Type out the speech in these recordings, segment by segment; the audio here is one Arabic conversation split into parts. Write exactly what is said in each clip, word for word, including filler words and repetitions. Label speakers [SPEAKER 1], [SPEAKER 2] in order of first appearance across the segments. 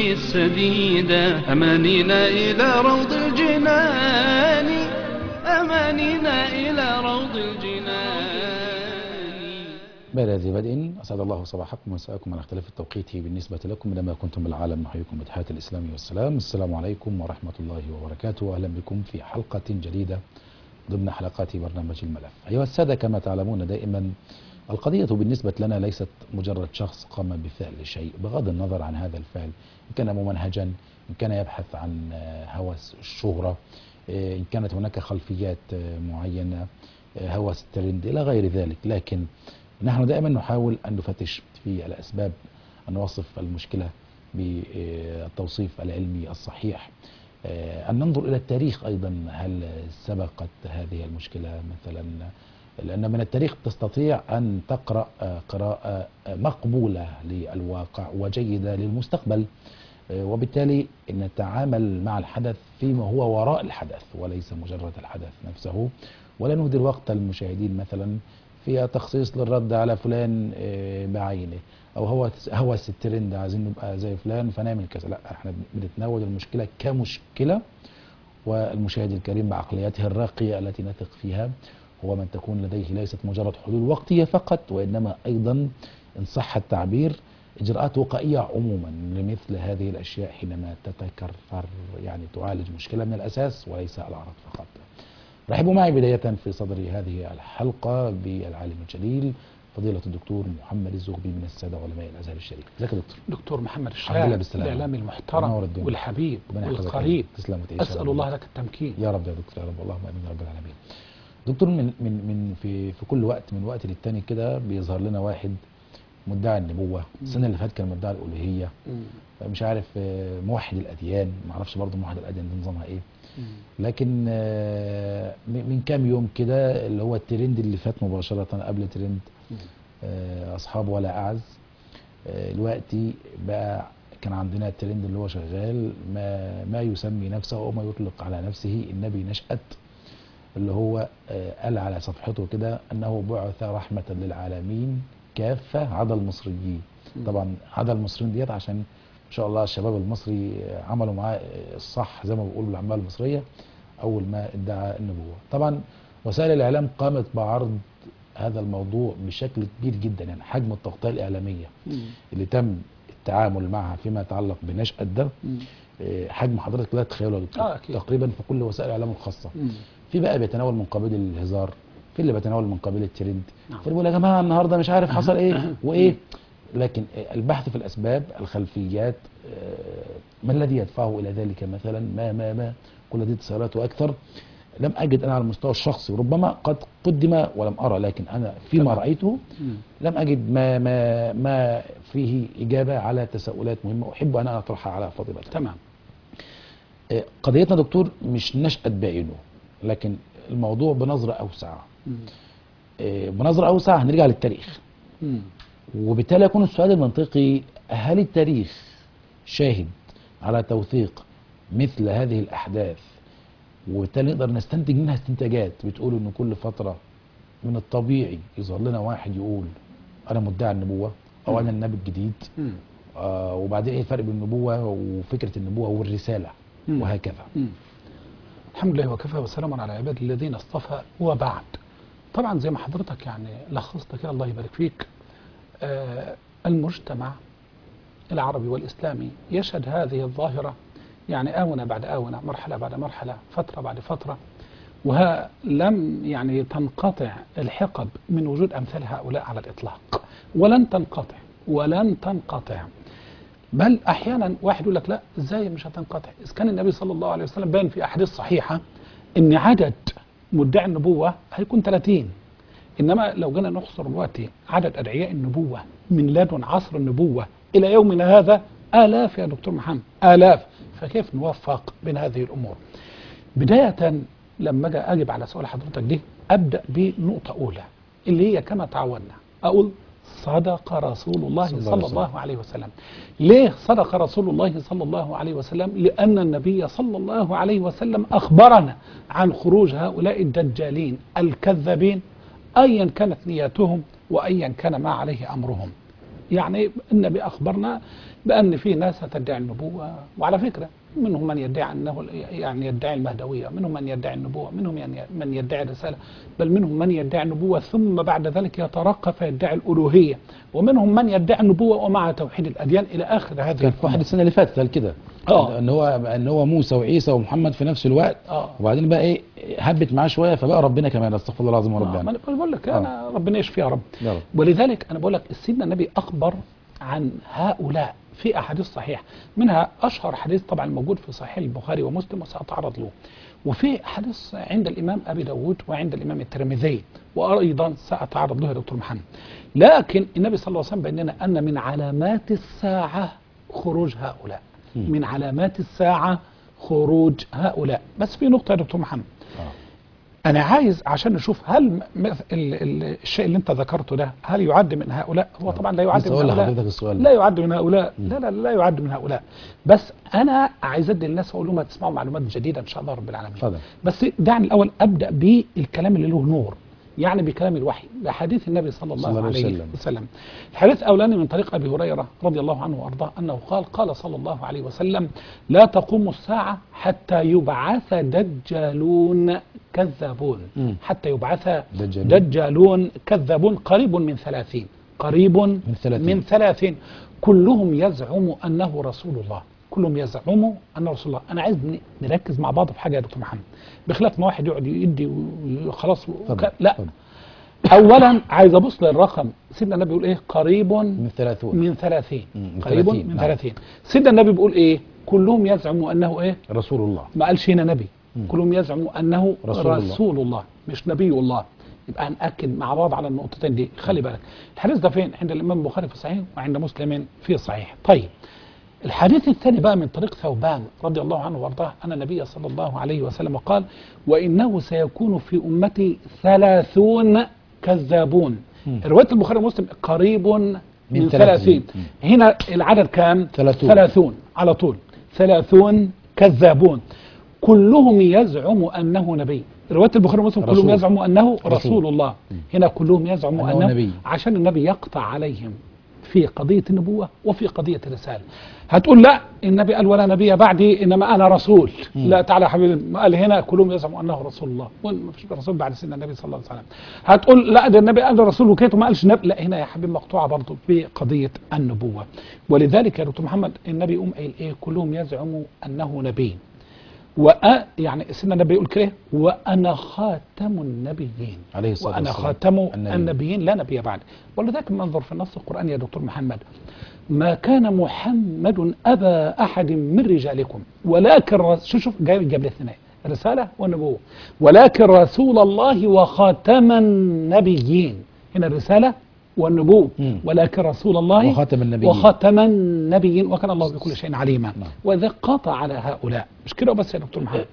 [SPEAKER 1] السديدة، أمانينا إلى روض الجنان، أمانينا إلى روض الجنان.
[SPEAKER 2] بعد هذه بدء أسعد الله صباحكم ومساءكم على اختلاف التوقيت بالنسبة لكم لما كنتم بالعالم. نحييكم بتحية الإسلام والسلام. السلام عليكم ورحمة الله وبركاته. أهلا بكم في حلقة جديدة ضمن حلقات برنامج الملف. أيها السادة، كما تعلمون دائما القضية بالنسبة لنا ليست مجرد شخص قام بفعل شيء بغض النظر عن هذا الفعل، إن كان ممنهجا، إن كان يبحث عن هوس الشهرة، إن كانت هناك خلفيات معينة، هوس الترند إلى غير ذلك. لكن نحن دائما نحاول أن نفتش في الأسباب، أن نوصف المشكلة بالتوصيف العلمي الصحيح، أن ننظر إلى التاريخ أيضا، هل سبقت هذه المشكلة مثلا، لأن من التاريخ تستطيع أن تقرأ قراءة مقبولة للواقع وجيدة للمستقبل، وبالتالي نتعامل مع الحدث فيما هو وراء الحدث وليس مجرد الحدث نفسه. ولا نهدر وقت المشاهدين مثلا في تخصيص للرد على فلان بعينه، او هو هوس الترند عايزين نبقى زي فلان فنعمل كذا. لا، احنا بنتناول المشكله كمشكله، والمشاهد الكريم بعقليته الراقيه التي نثق فيها هو من تكون لديه ليست مجرد حلول وقتيه فقط، وانما ايضا ان صح التعبير اجراءات وقائيه عموما لمثل هذه الاشياء حينما تتكرر، يعني تعالج مشكله من الاساس وليس الاعراض فقط. رحبوا معي بداية في صدر هذه الحلقة بالعالم الجليل فضيلة الدكتور محمد الزغبي من السادة علماء الأزهر الشريف. ازيك يا دكتور؟
[SPEAKER 3] دكتور محمد الشاعر، الإعلامي المحترم والحبيب والقريب، أسأل الله لك التمكين
[SPEAKER 2] يا رب يا دكتور، يا رب، اللهم آمين يا رب العالمين. دكتور، من من من في في كل وقت من وقت للتاني كده بيظهر لنا واحد مدعي النبوة. السنة اللي فاتت كان مدعي الألوهية، مش عارف موحد الأديان، ما اعرفش برضه موحد الأديان دي نظامها إيه. لكن من كام يوم كده اللي هو الترند اللي فات مباشرة قبل ترند أصحاب ولا أعز، دلوقتي بقى كان عندنا الترند اللي هو شغال ما ما يسمي نفسه أو ما يطلق على نفسه النبي نشأت، اللي هو قال على صفحته كده أنه بعث رحمة للعالمين كافة عدا المصريين. طبعا عدا المصريين ديت عشان ان شاء الله الشباب المصري عملوا معاه الصح زي ما بيقولوا بالعاميه المصريه اول ما ادعى النبوه. طبعا وسائل الاعلام قامت بعرض هذا الموضوع بشكل كبير جدا، يعني حجم التغطيه الاعلاميه اللي تم التعامل معها فيما يتعلق بنشأة ده حجم حضرتك لا تتخيله
[SPEAKER 3] آه
[SPEAKER 2] تقريبا في كل وسائل الاعلام الخاصه. في بقى بيتناول من قبيل الهزار، في اللي بيتناول من قبيل الترند، في اللي بيقول يا جماعه النهارده مش عارف حصل ايه وايه. لكن البحث في الأسباب، الخلفيات، ما الذي يدفعه إلى ذلك مثلا، ما ما ما كل هذه التساؤلات وأكثر لم أجد أنا على المستوى الشخصي، ربما قد قدم ولم أرى، لكن أنا فيما رأيته لم أجد ما ما ما فيه إجابة على تساؤلات مهمة أحب أن أطرحها على فضيلتك.
[SPEAKER 3] تمام.
[SPEAKER 2] قضيتنا دكتور مش نشأت بعينه، لكن الموضوع بنظرة أوسع. بنظرة أوسع هنرجع للتاريخ، وبالتالي يكون السؤال المنطقي: هل التاريخ شاهد على توثيق مثل هذه الأحداث، وبالتالي نقدر نستنتج منها استنتاجات بتقول إن كل فترة من الطبيعي يظهر لنا واحد يقول أنا مدعي النبوة أو أنا النبي الجديد، آه وبعدين إيه الفرق بين النبوة وفكرة النبوة والرسالة
[SPEAKER 3] مم.
[SPEAKER 2] وهكذا.
[SPEAKER 3] مم. الحمد لله وكفى وسلام على عباد الذين اصطفى. وبعد، طبعا زي ما حضرتك يعني لخصت كده الله يبارك فيك، آه المجتمع العربي والإسلامي يشهد هذه الظاهرة يعني آونة بعد آونة، مرحلة بعد مرحلة، فترة بعد فترة، ولم يعني تنقطع الحقب من وجود أمثال هؤلاء على الإطلاق، ولن تنقطع ولن تنقطع. بل أحيانا واحد يقول لك لا إزاي مش هتنقطع، إذا كان النبي صلى الله عليه وسلم بان في أحاديث صحيحة إن عدد مدعي النبوة هيكون ثلاثين، إنما لو جينا نحصر دلوقتي عدد أدعياء النبوة من لدن عصر النبوة إلى يومنا هذا آلاف يا دكتور محمد، آلاف. فكيف نوفق بين هذه الأمور؟ بداية لما أجي أجب على سؤال حضرتك دي أبدأ بنقطة أولى اللي هي كما تعودنا أقول صدق رسول الله صلى الله عليه وسلم. ليه صدق رسول الله صلى الله عليه وسلم؟ لأن النبي صلى الله عليه وسلم أخبرنا عن خروج هؤلاء الدجالين الكذابين أيا كانت نياتهم وأيا كان ما عليه أمرهم. يعني النبي أخبرنا بأن في ناس تدعي النبوة، وعلى فكرة منهم من يدعي أنه يعني يدعي المهدوية، منهم من يدعي النبوة، منهم من يدعي الرسالة، بل منهم من يدعي النبوة ثم بعد ذلك يترقى فيدعي الألوهية، ومنهم من يدعي النبوة ومع توحيد الأديان إلى آخر هذه.
[SPEAKER 2] كان في واحد السنة اللي فاتت قال كده
[SPEAKER 3] اه
[SPEAKER 2] ان هو ان هو موسى وعيسى ومحمد في نفس الوقت،
[SPEAKER 3] اه
[SPEAKER 2] وبعدين بقى ايه هبت معاه شويه فبقى ربنا كمان، استغفر الله العظيم ورب
[SPEAKER 3] آه.
[SPEAKER 2] يعني.
[SPEAKER 3] انا بقول لك انا ربنا يشفي يا رب.
[SPEAKER 2] يا رب.
[SPEAKER 3] ولذلك انا بقول لك سيدنا النبي اخبر عن هؤلاء في احاديث صحيحه، منها اشهر حديث طبعا موجود في صحيح البخاري ومسلم وساتعرض له، وفي حديث عند الامام ابي داود وعند الامام الترمذي وايضا ساتعرض له يا دكتور محمد. لكن النبي صلى الله عليه وسلم بين لنا ان من علامات الساعه خروج هؤلاء، م. من علامات الساعه خروج هؤلاء. بس في نقطه يا دكتور محمد، آه. أنا عايز عشان نشوف هل ال ال الشيء اللي أنت ذكرته ده هل يعد من هؤلاء؟ هو طبعا لا يعد من هؤلاء، لا يعد من هؤلاء، لا لا لا يعد من هؤلاء. بس أنا عايز أدي الناس وأقول لهم تسمعوا معلومات جديدة إن شاء الله رب العالمين. فضل. بس دعني الأول أبدأ بالكلام اللي له نور، يعني بكلام الوحي، بحديث النبي صلى الله, صلى الله عليه وسلم. وسلم. الحديث الأولاني من طريق أبي هريرة رضي الله عنه وأرضاه أنه قال قال صلى الله عليه وسلم: لا تقوم الساعة حتى يبعث دجالون كذابون. م. حتى يبعث دجالون. دجالون كذابون قريب من ثلاثين، قريب من ثلاثين. من ثلاثين كلهم يزعم أنه رسول الله، كلهم يزعموا أنه رسول الله. أنا عايز نركز مع بعض في حاجة يا دكتور محمد، بخلاف ما واحد يقعد يدي وخلاص وك... لا فضل. أولا عايز أبص للرقم، سيدنا النبي بيقول إيه؟ قريب من ثلاثين، من ثلاثين، قريب من نعم. ثلاثين. سيدنا النبي بيقول إيه؟ كلهم يزعموا أنه إيه؟ رسول الله. ما قالش هنا نبي، م. كلهم يزعموا أنه رسول, رسول الله. الله مش نبي الله. يبقى هنأكد مع بعض على النقطتين دي. خلي بالك الحديث ده فين؟ عند الإمام البخاري في صحيح وعند مسلم في صحيح. طيب الحديث الثاني بقى من طريق ثوبان رضي الله عنه وارضاه أن النبي صلى الله عليه وسلم قال: وإنه سيكون في أمتي ثلاثون كذابون. رواية البخاري ومسلم قريب من, من ثلاثين. هنا العدد كام؟ ثلاثون. ثلاثون على طول، ثلاثون كذابون كلهم يزعم أنه نبي. رواية البخاري ومسلم كلهم يزعموا أنه رسول, رسول الله. هنا كلهم يزعموا أنه, أنه نبي، عشان النبي يقطع عليهم في قضية النبوة وفي قضية الرسالة. هتقول لا النبي قال ولا نبي بعدي إنما أنا رسول. م. لا تعالى يا حبيبي، قال هنا كلهم يزعموا أنه رسول الله، ما فيش رسول بعد سيدنا النبي صلى الله عليه وسلم. هتقول لا ده النبي قال رسول وكيته ما قالش نبي، لا هنا يا حبيبي مقطوعة برضه بقضية النبوة. ولذلك يا دكتور محمد النبي يقوم قايل إيه؟ كلهم يزعموا أنه نبي، وأ يعني سيدنا النبي يقول كده: وأنا خاتم النبيين عليه الصلاة والسلام، وأنا خاتم النبيين. النبيين لا نبي بعد. ولذلك منظر في النص القرآني يا دكتور محمد: ما كان محمد أبا أحد من رجالكم ولكن رسول، شوف شوف جاي جاب الاثنين، رسالة والنبوة، ولكن رسول الله وخاتم النبيين. هنا الرسالة والنبوة، ولكن رسول الله
[SPEAKER 2] وخاتم النبيين
[SPEAKER 3] وخاتم النبيين وكان الله بكل شيء عليما. وإذا قطع على هؤلاء مش كده بس يا دكتور محمد.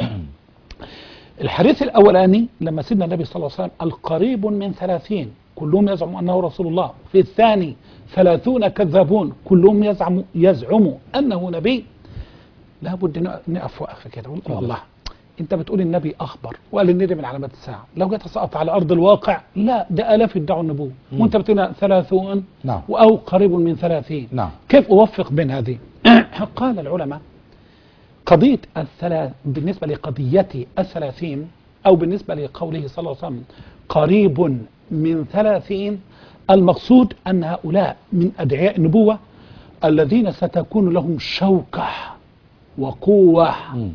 [SPEAKER 3] الحديث الأولاني لما سيدنا النبي صلى الله عليه وسلم القريب من ثلاثين كلهم يزعموا أنه رسول الله، في الثاني ثلاثون كذابون كلهم يزعموا يزعموا أنه نبي، لابد نقف وقفة كده ونقول الله انت بتقول النبي اخبر وقال ان دي من علامات الساعه، لو جت سقط على ارض الواقع لا ده الاف يدعوا النبوه، وانت بتقول ثلاثون نعم. او قريب من ثلاثين نعم. كيف اوفق بين هذه؟ قال العلماء قضيه الثلاث بالنسبه لقضيه الثلاثين او بالنسبه لقوله صلى الله عليه وسلم قريب من ثلاثين، المقصود ان هؤلاء من ادعياء النبوه الذين ستكون لهم شوكه وقوه م.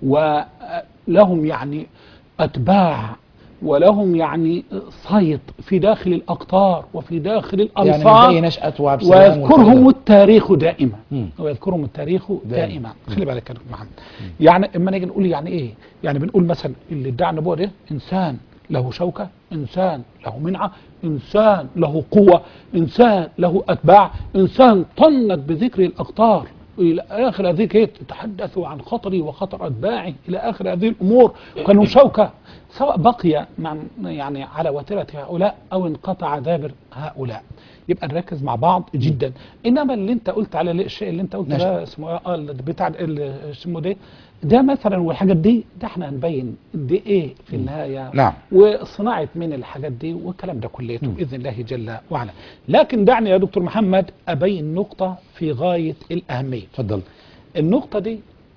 [SPEAKER 3] ولهم يعني أتباع ولهم يعني صيت في داخل الأقطار وفي داخل الأنصار، يعني ويذكرهم التاريخ دائما م. ويذكرهم التاريخ دائما. خلي بالك يا محمد، يعني اما نيجي نقول يعني ايه؟ يعني بنقول مثلا اللي ادعى النبوة ده انسان له شوكة، انسان له منعة، انسان له قوة، انسان له اتباع، انسان طنت بذكر الاقطار إلى آخر هذه كيت تحدثوا عن خطري وخطر أتباعي إلى آخر هذه الأمور. كانوا شوكة سواء بقي مع يعني على وتيرة هؤلاء أو انقطع دابر هؤلاء. يبقى نركز مع بعض جدا. إنما اللي أنت قلت على الشيء اللي أنت قلت ده اسمه آه بتاع اسمه ده ده مثلا والحاجات دي ده احنا هنبين دي ايه في النهايه.
[SPEAKER 2] نعم.
[SPEAKER 3] وصناعه من الحاجات دي والكلام ده كليته باذن الله جل وعلا. لكن دعني يا دكتور محمد ابين نقطه في غايه الاهميه.
[SPEAKER 2] اتفضل.
[SPEAKER 3] النقطه دي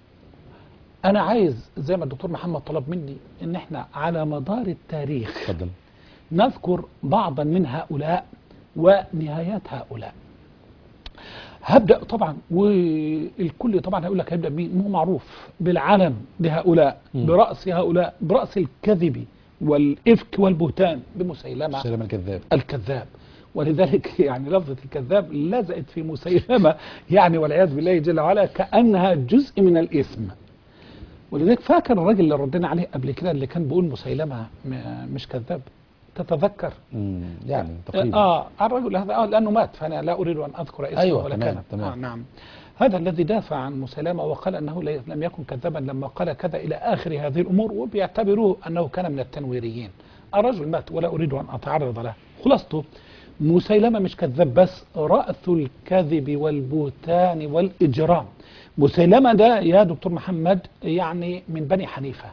[SPEAKER 3] انا عايز زي ما الدكتور محمد طلب مني ان احنا على مدار التاريخ
[SPEAKER 2] اتفضل
[SPEAKER 3] نذكر بعضا من هؤلاء ونهايات هؤلاء. هبدأ طبعا والكل طبعا هيقول لك هيبدأ مين؟ مو معروف بالعلم لهؤلاء برأس هؤلاء برأس الكذب والإفك والبهتان بمسيلمة
[SPEAKER 2] مسيلمة الكذاب
[SPEAKER 3] الكذاب. ولذلك يعني لفظة الكذاب لزقت في مسيلمة يعني والعياذ بالله جل وعلا كأنها جزء من الاسم. ولذلك فاكر الراجل اللي ردنا عليه قبل كده اللي كان بيقول مسيلمة مش كذاب؟ تتذكر؟
[SPEAKER 2] يعني تقريبا
[SPEAKER 3] اه الرجل هذا اه لانه مات فانا لا اريد ان اذكر اسمه.
[SPEAKER 2] أيوة
[SPEAKER 3] ولا
[SPEAKER 2] تمام
[SPEAKER 3] كان
[SPEAKER 2] تمام.
[SPEAKER 3] آه نعم. هذا الذي دافع عن مسيلمة وقال انه لم يكن كذابا لما قال كذا الى اخر هذه الامور وبيعتبروه انه كان من التنويريين. الرجل مات ولا اريد ان اتعرض له. خلاصته مسيلمة مش كذاب بس رأس الكذب والبهتان والاجرام. مسيلمة ده يا دكتور محمد يعني من بني حنيفة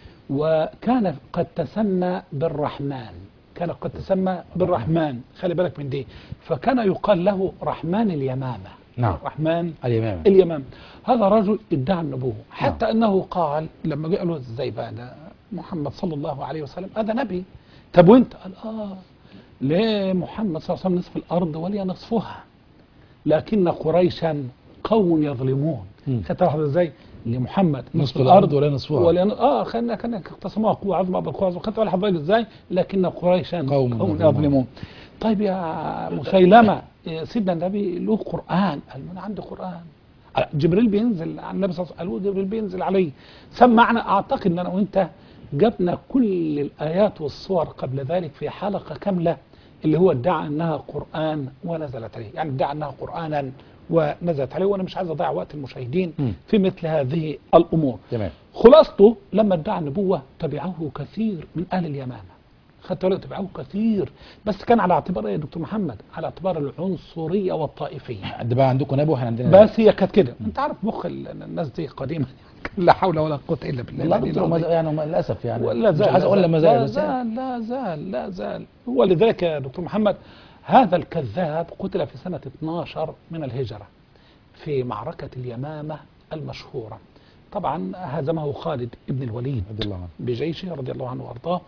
[SPEAKER 3] وكان قد تسمى بالرحمن. كان قد تسمى بالرحمن. خلي بالك من دي. فكان يقال له رحمن اليمامة.
[SPEAKER 2] نعم.
[SPEAKER 3] رحمن
[SPEAKER 2] اليمامة.
[SPEAKER 3] اليمامة. هذا رجل ادعى النبوة حتى
[SPEAKER 2] نعم.
[SPEAKER 3] أنه قال لما جاء له ازاي بقى ده محمد صلى الله عليه وسلم هذا نبي. طب وانت؟ قال اه ليه محمد صلى الله عليه وسلم نصف الأرض ولي نصفها لكن قريشا قوم يظلمون. ختلحظ ازاي لمحمد
[SPEAKER 2] نصف الأرض ولا نصفها
[SPEAKER 3] ولا اه خلينا كان اقتسموها قوة عظمى بالقوة وخدت بالك حضرتك ازاي لكن قريشا
[SPEAKER 2] قوم,
[SPEAKER 3] قوم يظلمون. طيب يا مسيلمة سيدنا النبي له قرآن. قال من عنده قرآن جبريل بينزل على النبي صلى الله عليه وسلم. جبريل بينزل عليه سمعنا. اعتقد ان انا وانت جبنا كل الآيات والصور قبل ذلك في حلقة كاملة اللي هو ادعى انها قرآن ونزلت عليه. يعني ادعى انها قرآنا ونزلت عليه. وانا مش عايز اضيع وقت المشاهدين م. في مثل هذه الامور.
[SPEAKER 2] تمام.
[SPEAKER 3] خلاصته لما ادعى النبوة تبعه كثير من اهل اليمامة. خدت بالك تبعه كثير بس كان على اعتبار ايه يا دكتور محمد؟ على اعتبار العنصرية والطائفية.
[SPEAKER 2] قد بقى عندكم نبوة احنا عندنا
[SPEAKER 3] بس هي كانت كده. انت عارف مخ الناس دي قديما لا حول ولا قوة الا بالله.
[SPEAKER 2] لا دكتور يعني للاسف يعني
[SPEAKER 3] ولا زال
[SPEAKER 2] مش عايز اقول لما زال
[SPEAKER 3] لا زال لا زال لا زال. ولذلك يا دكتور محمد هذا الكذاب قتل في سنة اثناشر من الهجرة في معركة اليمامة المشهورة. طبعا هزمه خالد بن الوليد
[SPEAKER 2] رضي الله عنه
[SPEAKER 3] بجيشه رضي الله عنه وارضاه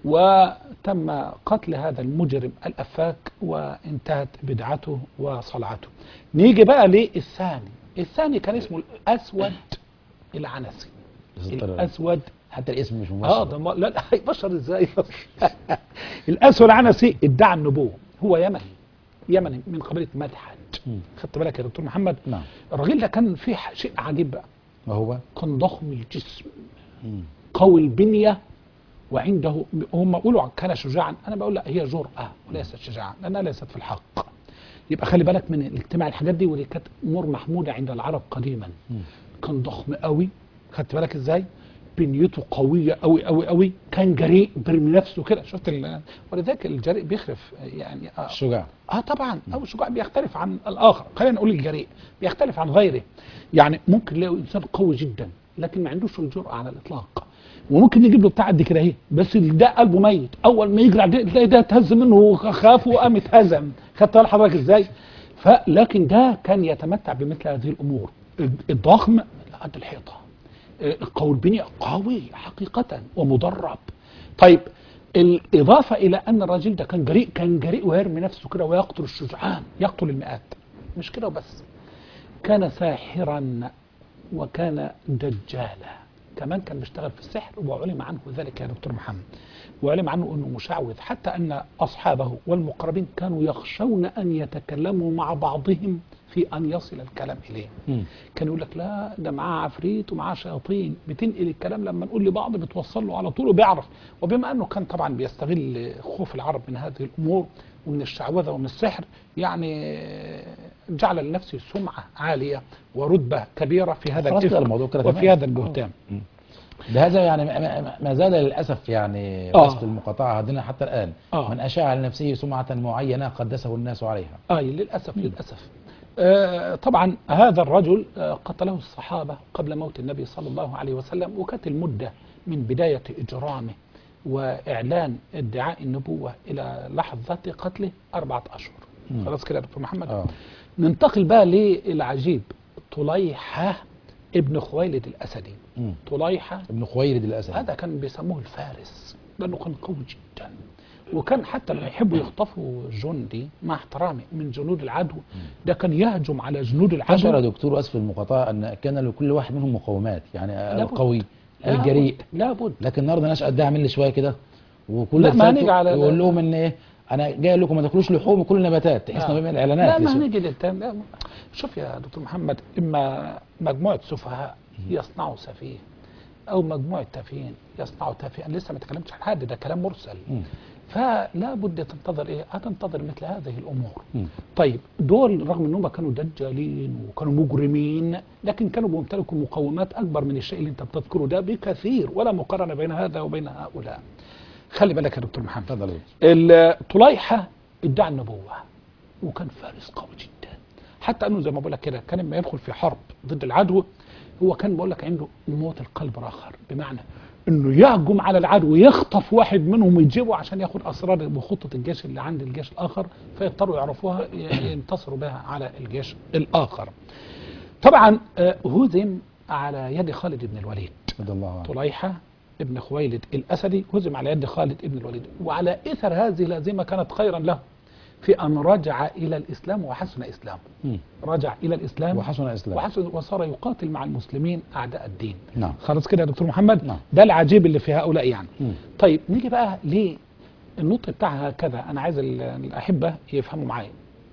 [SPEAKER 3] وتم قتل هذا المجرم الأفاك وانتهت بدعته وصلعته. نيجي بقى للثاني. الثاني كان اسمه الأسود العنسي. الأسود
[SPEAKER 2] حتى الاسم مش مباشر.
[SPEAKER 3] اه ده لا لا هيبشر ازاي؟ الأسود العنسي ادعى النبوة. هو يمني يمني من قبيلة مدحج. خدت بالك يا دكتور محمد؟
[SPEAKER 2] نعم.
[SPEAKER 3] الراجل ده كان فيه شيء عجيب بقى.
[SPEAKER 2] ما هو؟
[SPEAKER 3] كان ضخم الجسم قوي البنية وعنده هم بيقولوا كان شجاعا. انا بقول لا هي جرأة وليست شجاعة لانها ليست في الحق. يبقى خلي بالك من الاجتماع الحاجات دي ودي كانت امور محمودة عند العرب قديما. كان ضخم قوي. خدت بالك ازاي؟ بنيته قوية قوي قوي قوي. كان جريء برمي نفسه كده. شفت ولذلك الجريء بيخرف يعني آه
[SPEAKER 2] الشجاع
[SPEAKER 3] اه طبعا. او الشجاع بيختلف عن الاخر. خلينا نقول الجريء بيختلف عن غيره. يعني ممكن تلاقي انسان قوي جدا لكن ما عندوش الجرأة على الاطلاق. وممكن نجيب له بتاع قد كده اهي بس ده قلبه ميت. اول ما يجري عليه تلاقي ده اتهز منه وخاف وقام اتهزم. خدت بالك حضرتك ازاي؟ فلكن ده كان يتمتع بمثل هذه الامور. الضخم قد الحيطه. قوي البنية قوي حقيقة ومدرب. طيب الإضافة إلى أن الرجل ده كان جريء. كان جريء ويرمي نفسه كده ويقتل الشجعان يقتل المئات. مش كده وبس كان ساحرا وكان دجالا كمان. كان بيشتغل في السحر وعلم عنه ذلك يا دكتور محمد. وعلم عنه أنه مشعوذ حتى أن أصحابه والمقربين كانوا يخشون أن يتكلموا مع بعضهم في أن يصل الكلام إليه. كان يقول لك لا ده معاه عفريت ومعاه شياطين بتنقل الكلام لما نقول لبعض بتوصل له على طول وبيعرف. وبما أنه كان طبعا بيستغل خوف العرب من هذه الأمور ومن الشعوذة ومن السحر يعني جعل لنفسه سمعة عالية ورتبة كبيرة في هذا
[SPEAKER 2] خلاص كده
[SPEAKER 3] الإفك
[SPEAKER 2] الموضوع كده
[SPEAKER 3] وفي
[SPEAKER 2] تمام.
[SPEAKER 3] هذا البهتان.
[SPEAKER 2] ده هذا يعني ما- ما- ما زال للأسف يعني
[SPEAKER 3] آه.
[SPEAKER 2] وصف المقاطعة عندنا حتى الآن.
[SPEAKER 3] آه.
[SPEAKER 2] من أشاع لنفسه سمعة معينة قدسه الناس عليها.
[SPEAKER 3] آه للأسف للأسف. آه طبعا هذا الرجل آه قتله الصحابة قبل موت النبي صلى الله عليه وسلم، وكانت المدة من بداية إجرامه وإعلان ادعاء النبوة إلى لحظة قتله أربعة أشهر.
[SPEAKER 2] مم.
[SPEAKER 3] خلاص كده يا دكتور محمد.
[SPEAKER 2] آه.
[SPEAKER 3] ننتقل بقى للعجيب، طليحة ابن خويلد الأسدي.
[SPEAKER 2] مم.
[SPEAKER 3] طليحة
[SPEAKER 2] ابن خويلد الأسد.
[SPEAKER 3] هذا كان بيسموه الفارس لأنه كان قوي جدا، وكان حتى لما يحبوا يخطفوا جندي مع احترامي من جنود العدو ده كان يهجم على جنود
[SPEAKER 2] أشعر يا
[SPEAKER 3] العدو.
[SPEAKER 2] دكتور أسف المقاطعة أن كان لكل واحد منهم مقومات، يعني
[SPEAKER 3] لابد.
[SPEAKER 2] القوي الجريء.
[SPEAKER 3] لابد.
[SPEAKER 2] لكن النهارده ناس قدها عامل لي شويه كده، وكل
[SPEAKER 3] لا، ما
[SPEAKER 2] رسالته
[SPEAKER 3] هنيجي على-
[SPEAKER 2] يقول لهم ان ايه انا جاي لكم ما تاكلوش لحوم وكل نباتات، تحسنا
[SPEAKER 3] آه.
[SPEAKER 2] بين الاعلانات.
[SPEAKER 3] لا ما
[SPEAKER 2] لسه.
[SPEAKER 3] هنيجي للتاني. لا شوف يا دكتور محمد، إما مجموعة سفهاء يصنعوا سفيه أو مجموعة تافهين يصنعوا تافها. لسه ما تكلمتش عن حد، ده كلام مرسل.
[SPEAKER 2] مم.
[SPEAKER 3] فلا بد تنتظر ايه؟ هتنتظر مثل هذه الامور.
[SPEAKER 2] مم.
[SPEAKER 3] طيب دول رغم انهم كانوا دجالين وكانوا مجرمين، لكن كانوا بيمتلكوا مقومات اكبر من الشيء اللي انت بتذكره ده بكثير، ولا مقارنه بين هذا وبين هؤلاء. خلي بالك يا دكتور محمد،
[SPEAKER 2] اتفضل يا
[SPEAKER 3] ال- طليحه ادعى النبوه وكان فارس قوي جدا، حتى انه زي ما بقول لك كده كان لما يدخل في حرب ضد العدو هو كان بقول لك عنده موت القلب راخر، بمعنى انه يهجم على العدو يخطف واحد منهم ويجيبه عشان ياخد اسرار وخطه الجيش اللي عند الجيش الاخر، فيضطروا يعرفوها ي- ينتصروا بها على الجيش الاخر. طبعا آه، هزم على يد خالد بن الوليد.
[SPEAKER 2] رضي الله عنه.
[SPEAKER 3] طليحه ابن خويلد الاسدي هزم على يد خالد بن الوليد، وعلى اثر هذه الهزيمه كانت خيرا له في ان رجع الى الاسلام وحسن اسلامه.
[SPEAKER 2] مم.
[SPEAKER 3] رجع الى الاسلام
[SPEAKER 2] وحسن اسلام.
[SPEAKER 3] وحسن وصار يقاتل مع المسلمين اعداء الدين.
[SPEAKER 2] نعم.
[SPEAKER 3] خلاص كده يا دكتور محمد.
[SPEAKER 2] نعم.
[SPEAKER 3] ده العجيب اللي في هؤلاء يعني.
[SPEAKER 2] مم.
[SPEAKER 3] طيب نيجي بقى ليه النطق بتاعها هكذا، انا عايز ال- الاحبه يفهموا معايا.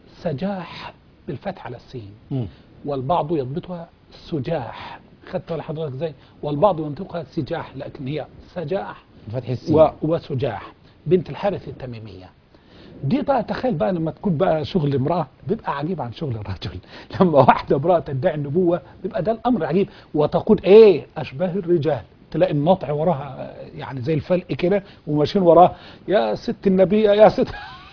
[SPEAKER 3] سجاح بالفتح على السين،
[SPEAKER 2] مم.
[SPEAKER 3] والبعض يضبطها سجاح، خدت بالك حضرتك ازاي؟ والبعض ينطقها سجاح، لكن هي سجاح
[SPEAKER 2] فتح السين.
[SPEAKER 3] و... وسجاح بنت الحارث التميميه. دي بقى تخيل بقى لما تكون بقى شغل امراه بيبقى عجيب عن شغل الرجل. لما واحده امراه تدعي النبوه بيبقى ده الامر عجيب، وتقول ايه اشباه الرجال، تلاقي النطع وراها يعني زي الفلق كده وماشيين وراها يا ست النبيه يا ست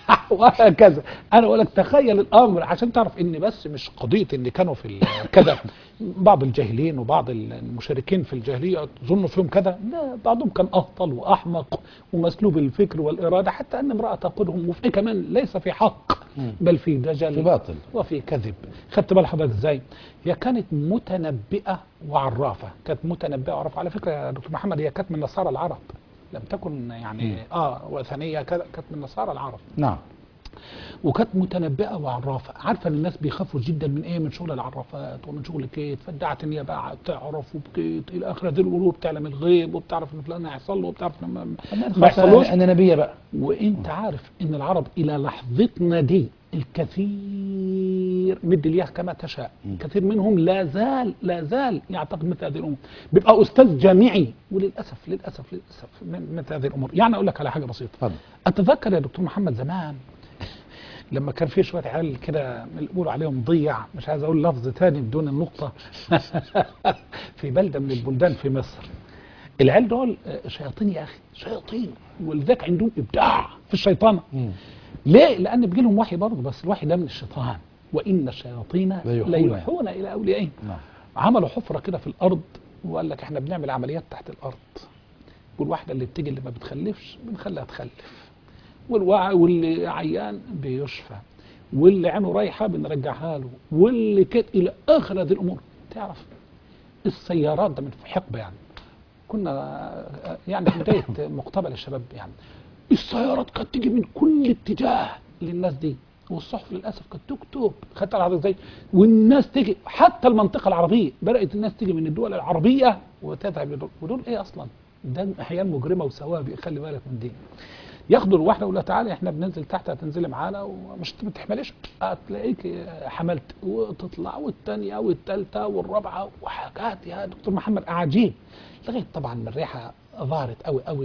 [SPEAKER 3] وهكذا. انا اقول لك تخيل الامر عشان تعرف ان بس مش قضيه ان كانوا في ال- كذا بعض الجاهلين وبعض المشاركين في الجاهليه ظنوا فيهم كذا، لا بعضهم كان اهطل واحمق ومسلوب الفكر والاراده، حتى ان امراه تقودهم وفي كمان ليس في حق بل في دجل
[SPEAKER 2] في باطل
[SPEAKER 3] وفي كذب. خدت بال حضرتك ازاي؟ هي كانت متنبئه وعرافه، كانت متنبئه وعرافه. على فكره يا دكتور محمد هي كانت من نصارى العرب، لم تكن يعني
[SPEAKER 2] مم.
[SPEAKER 3] اه وثنيه كذا، كانت من نصارى العرب،
[SPEAKER 2] نعم.
[SPEAKER 3] وكانت متنبئه وعرافه. عارفه ان الناس بيخافوا جدا من ايه؟ من شغل العرافات ومن شغل كيت، فادعت ان هي بقى تعرف وبكيت الى اخره ذي القلوب، تعلم الغيب وبتعرف ان فلان هيحصل له وبتعرف ما, ما يحصلوش.
[SPEAKER 2] انا نبيه بقى.
[SPEAKER 3] وانت عارف ان العرب الى لحظتنا دي الكثير مد الياه كما تشاء، كثير منهم لا زال لا زال يعتقد مثل هذه الامور، بيبقى استاذ جامعي، وللاسف للاسف للاسف من مثل هذه الامور. يعني اقول لك على حاجه بسيطه.
[SPEAKER 2] اتفضل.
[SPEAKER 3] اتذكر يا دكتور محمد زمان لما كان في شويه عيال كده بيقولوا عليهم ضيع، مش عايز اقول لفظ ثاني بدون النقطه في بلده من البلدان في مصر. العيال دول شياطين يا اخي، شياطين، ولذلك عندهم ابداع في الشيطانه.
[SPEAKER 2] مم.
[SPEAKER 3] ليه؟ لان بيجي لهم وحي برضه، بس الوحي ده من الشيطان، وان الشياطين
[SPEAKER 2] ليوحون.
[SPEAKER 3] ليوحون الى اوليائهم.
[SPEAKER 2] نعم.
[SPEAKER 3] عملوا حفره كده في الارض وقال لك احنا بنعمل عمليات تحت الارض، والواحده اللي بتيجي اللي ما بتخلفش بنخليها تخلف، والوعي واللي عيان بيشفى، واللي عينه رايحه بنرجعها له، واللي كده الى اخر هذه الامور. تعرف السيارات ده من حقبه يعني، كنا يعني في بدايه مقتبل الشباب يعني، السيارات كانت تيجي من كل اتجاه للناس دي، والصحف للاسف كانت تكتب، خدت على ازاي؟ والناس تيجي حتى المنطقه العربيه بدات الناس تيجي من الدول العربيه وتذهب لدول، ودول ايه اصلا؟ ده احيان مجرمه وسوابق، خلي بالك من دي. ياخدوا الواحده يقول لها تعالي احنا بننزل تحت هتنزلي معانا ومش ما تحمليش، هتلاقيك حملت، وتطلع والثانيه والثالثه والرابعه وحاجات يا دكتور محمد عجيب، لغايه طبعا من الريحه ظهرت قوي قوي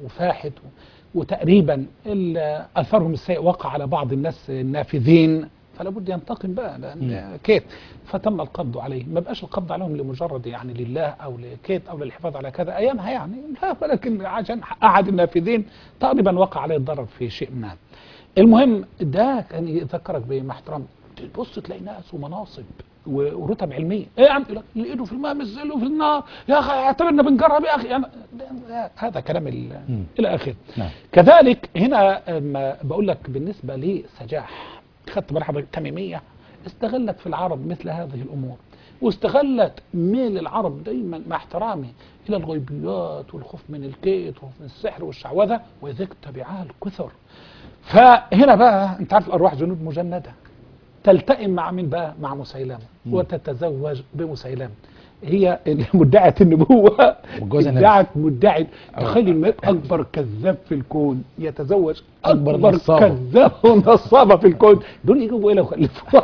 [SPEAKER 3] وفاحت، وتقريبا اثرهم السيء وقع على بعض الناس النافذين فلا بد ينتقم بقى لان كيت. فتم القبض عليه، ما بقاش القبض عليهم لمجرد يعني لله او لكيت او للحفاظ على كذا ايامها يعني، لا، ولكن عشان احد النافذين تقريبا وقع عليه الضرر في شيء ما. المهم ده كان يذكرك بما احترام، تبص تلاقي ناس ومناصب ورتب علميه، ايه يا عم يقول لك ايده في الماء مثله في النار يا اخي اعتبرنا بنجرب يا اخي يعني، هذا كلام الى اخره. نعم. كذلك هنا ما بقول لك بالنسبه لسجاح، خدت بالك حضرتك التميميه استغلت في العرب مثل هذه الامور، واستغلت ميل العرب دايما مع احترامي الى الغيبيات والخوف من الكيت وخوف من السحر والشعوذه، وذاك تبعها الكثر. فهنا بقى انت عارف الارواح جنود مجنده، تلتئم مع مين بقى؟ مع مسيلمه، وتتزوج بمسيلمه، هي مدعية النبوة ادعت مدعي. تخيل ان اكبر كذاب في الكون يتزوج اكبر, أكبر كذاب ونصابة في الكون، دول يجيبوا ايه لو خلفوا؟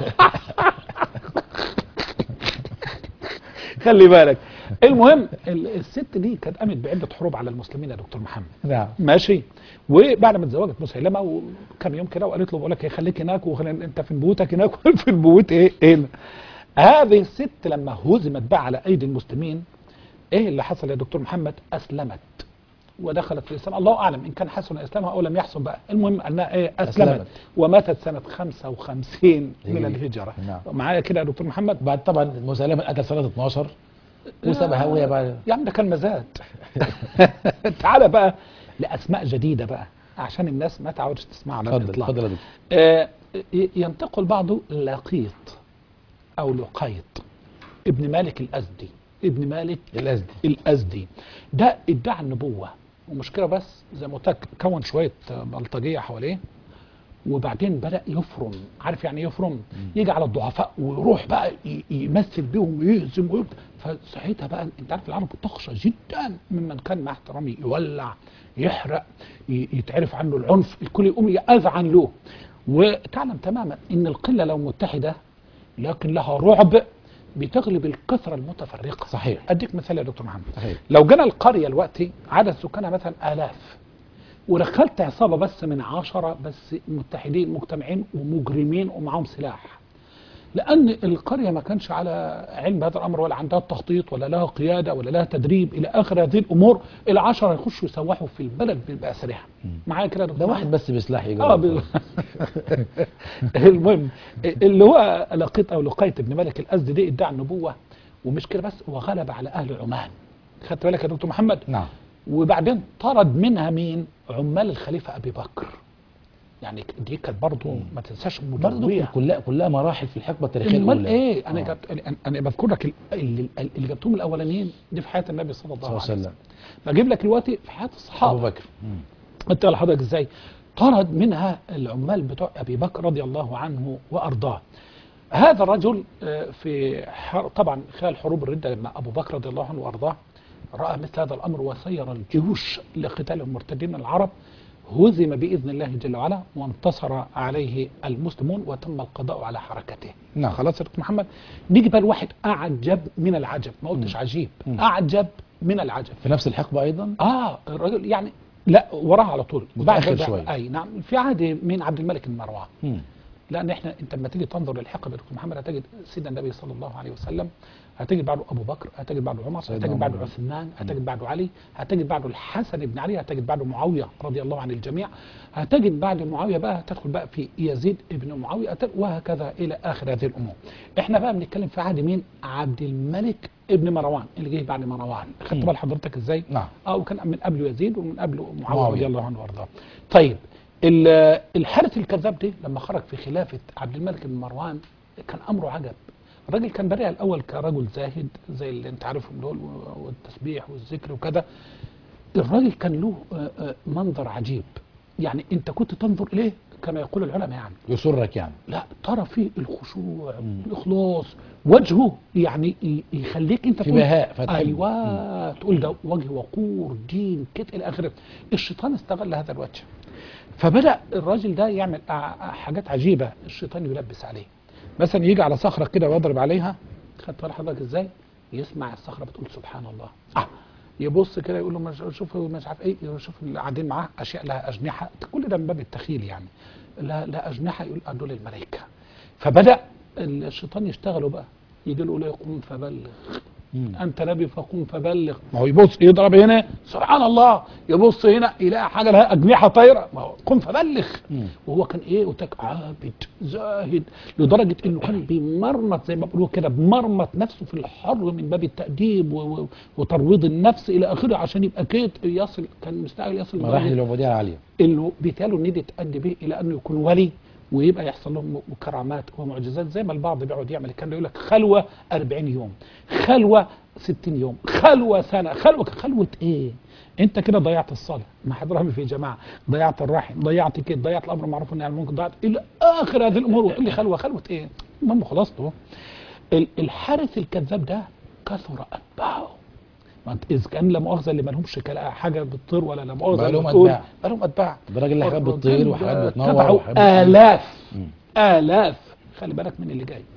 [SPEAKER 3] خلي بالك. المهم الست دي كانت قامت بعدة حروب على المسلمين يا دكتور محمد.
[SPEAKER 2] نعم.
[SPEAKER 3] ماشي. وبعد ما اتزوجت مسيلمة وكم يوم كده وقالت له بقول لك خليك هناك وانت في بيوتك هناك في البيوت ايه هنا. هذه الست لما هزمت بقى على ايدي المسلمين، ايه اللي حصل يا دكتور محمد؟ اسلمت ودخلت في الاسلام، الله اعلم ان كان حسن اسلامها او لم يحسن بقى، المهم انها ايه؟ اسلمت, أسلمت. وماتت سنه خمسة وخمسين من الهجره. نعم. معايا كده يا دكتور محمد؟
[SPEAKER 2] بعد طبعا مسيلمة قتل سنه اتناشر وسابها وهي بعد
[SPEAKER 3] يا عم ده كان مزاد. تعالى بقى لاسماء جديده بقى عشان الناس ما تعودش تسمع على الاطلاق. اتفضل يا دكتور. آه ينتقل بعضه لقيط او لقيط ابن مالك الازدي، ابن مالك
[SPEAKER 2] الازدي
[SPEAKER 3] الازدي ده ادعى النبوه، ومشكله بس زي ما قلت لك كون شويه بلطجيه حواليه، وبعدين بدا يفرم. عارف يعني يفرم؟ يجي على الضعفاء ويروح بقى يمثل بيهم ويهزم ويبدأ. فساعتها بقى انت عارف العرب تخشى جدا ممن كان مع احترامي يولع يحرق يتعرف عنه العنف، الكل يقوم يأذعن له. وتعلم تماما ان القله لو متحده لكن لها رعب بتغلب الكثرة المتفرقة.
[SPEAKER 2] صحيح.
[SPEAKER 3] أديك مثال يا دكتور محمد.
[SPEAKER 2] صحيح.
[SPEAKER 3] لو جينا القرية الوقتي عدد سكانها مثلا آلاف، ودخلت عصابة بس من عشرة بس متحدين مجتمعين ومجرمين ومعهم سلاح، لأن القرية ما كانش على علم بهذا الأمر ولا عندها التخطيط ولا لها قيادة ولا لها تدريب إلى آخر هذه الأمور، العشرة يخشوا يسوحوا في البلد بأسرها. معايا كده
[SPEAKER 2] ده واحد بس بسلاح يجرب.
[SPEAKER 3] اه ب... المهم اللي هو لقيط أو لقيط ابن مالك الأزدي دي ادعى النبوة، ومش كده بس وغلب على أهل عمان. خدت بالك يا دكتور محمد؟
[SPEAKER 2] نعم.
[SPEAKER 3] وبعدين طرد منها مين؟ عمال الخليفة أبي بكر. يعني دي كانت برضه ما تنساش
[SPEAKER 2] برضه كلها كلها مراحل في الحقبه التاريخيه
[SPEAKER 3] الاولى. امال ايه؟ انا جبت انا بذكر لك اللي, اللي جبتهم الاولانيين دي في حياه النبي صلى الله عليه وسلم. بجيب لك دلوقتي في حياه الصحابه.
[SPEAKER 2] ابو بكر.
[SPEAKER 3] انت لحضرتك ازاي؟ طرد منها العمال بتوع ابي بكر رضي الله عنه وارضاه. هذا الرجل في طبعا خلال حروب الرده لما ابو بكر رضي الله عنه وارضاه راى مثل هذا الامر وسير الجيوش لقتال المرتدين العرب، هزم بإذن الله جل وعلا وانتصر عليه المسلمون وتم القضاء على حركته.
[SPEAKER 2] نعم.
[SPEAKER 3] خلاص يا دكتور محمد؟ نيجي بقى الواحد أعجب من العجب، ما قلتش عجيب، مم. أعجب من العجب.
[SPEAKER 2] في نفس الحقبة أيضا؟
[SPEAKER 3] آه الرجل يعني لا وراها على طول
[SPEAKER 2] متأخر شوية.
[SPEAKER 3] أي نعم في عهد من عبد الملك بن مروان. لأن إحنا أنت لما تيجي تنظر للحقبة يا دكتور محمد هتجد سيدنا النبي صلى الله عليه وسلم، هتجد بعده أبو بكر، هتجد بعده عمر، هتجد بعده عثمان، هتجد بعده علي، هتجد بعده الحسن بن علي، هتجد بعده معاوية رضي الله عن الجميع، هتجد بعد معاوية بقى هتدخل بقى في يزيد ابن معاوية وهكذا إلى آخر هذه الأمور. إحنا بقى بنتكلم في عهد مين؟ عبد الملك ابن مروان اللي جه بعد مروان. خدت بال حضرتك إزاي؟
[SPEAKER 2] نعم.
[SPEAKER 3] أه وكان من قبله يزيد ومن قبله معاوية رضي الله عنه وارضاه. طيب الحارث الكذاب دي لما خرج في خلافة عبد الملك بن مروان كان أمره عجب. الراجل كان بريء الأول كرجل زاهد زي اللي أنت عارفهم دول والتسبيح والذكر وكذا. الراجل كان له منظر عجيب، يعني أنت كنت تنظر إليه كما يقول العلماء يعني
[SPEAKER 2] يسرك يعني.
[SPEAKER 3] لا ترى فيه الخشوع والإخلاص، وجهه يعني يخليك أنت
[SPEAKER 2] في بهاء.
[SPEAKER 3] أيوة تقول ده وجه وقور دين كده إلى آخره. الشيطان استغل هذا الوجه، فبدأ الراجل ده يعمل حاجات عجيبة الشيطان يلبس عليه. مثلا يجي على صخرة كده ويضرب عليها، خدت بالك حضرتك ازاي؟ يسمع الصخرة بتقول سبحان الله. اه يبص كده يقول له مش شوف مش عارف ايه، شوف اللي قاعدين معاه اشياء لها اجنحة، كل ده من باب التخيل يعني. لا لا اجنحة يقول دول الملائكة. فبدأ الشيطان يشتغله بقى، يجي له له قم فبلغ،
[SPEAKER 2] مم.
[SPEAKER 3] انت نبي فقم فبلغ. ما هو يبص يضرب هنا سبحان الله، يبص هنا يلاقي حاجه لها اجنحه طايره، ما هو قم فبلغ.
[SPEAKER 2] مم.
[SPEAKER 3] وهو كان ايه وتك عابد زاهد لدرجه انه كان بيمرمط زي ما بيقولوا كده، بمرمط نفسه في الحر من باب التاديب و- و- وترويض النفس الى اخره عشان يبقى كده يصل، كان مستعجل يصل
[SPEAKER 2] مراحل
[SPEAKER 3] لدرجة
[SPEAKER 2] العبوديه العاليه.
[SPEAKER 3] اللي بيتقالوا ان دي تؤدي به الى انه يكون ولي ويبقى يحصل لهم كرامات ومعجزات، زي ما البعض بيقعد يعمل. كان يقول لك خلوه أربعين يوم، خلوه ستين يوم، خلوه سنه، خلوه خلوه ايه؟ انت كده ضيعت الصلاه مع حضرهم في جماعه، ضيعت الرحم، ضيعت كده، ضيعت الامر بالمعروف والنهي عن المنكر، ضيعت الى اخر هذه الامور، وتقول لي خلوه خلوه ايه؟ المهم خلاصته. ال- الحارث الكذاب ده كثر اتباعه. ما انت اذا كان لا مؤاخذه اللي ما لهمش كلا- حاجه بتطير ولا لا مؤاخذه
[SPEAKER 2] بقى لهم
[SPEAKER 3] بتقول،
[SPEAKER 2] أتباع.
[SPEAKER 3] بقى لهم اتباع.
[SPEAKER 2] ده راجل حاجات بتطير وحاجات بتنور
[SPEAKER 3] تبعوا
[SPEAKER 2] وحاجات بتطير.
[SPEAKER 3] آلاف
[SPEAKER 2] مم.
[SPEAKER 3] آلاف. خلي بالك من اللي جاي.